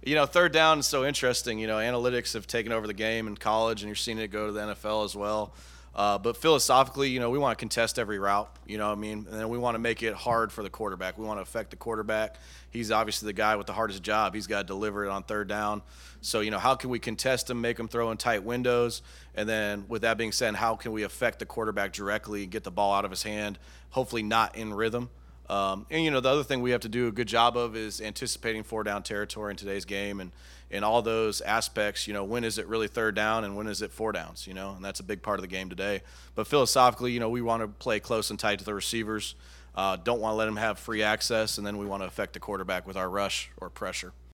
Third down is so interesting. Analytics have taken over the game in college, and you're seeing it go to the NFL as well. But philosophically, we want to contest every route, you know what I mean? And then we want to make it hard for the quarterback. We want to affect the quarterback. He's obviously the guy with the hardest job. He's got to deliver it on third down. So, how can we contest him, make him throw in tight windows? And then with that being said, how can we affect the quarterback directly and get the ball out of his hand, hopefully not in rhythm? The other thing we have to do a good job of is anticipating four down territory in today's game and all those aspects. When is it really third down and when is it four downs, and that's a big part of the game today. But philosophically, we want to play close and tight to the receivers, don't want to let them have free access, and then we want to affect the quarterback with our rush or pressure.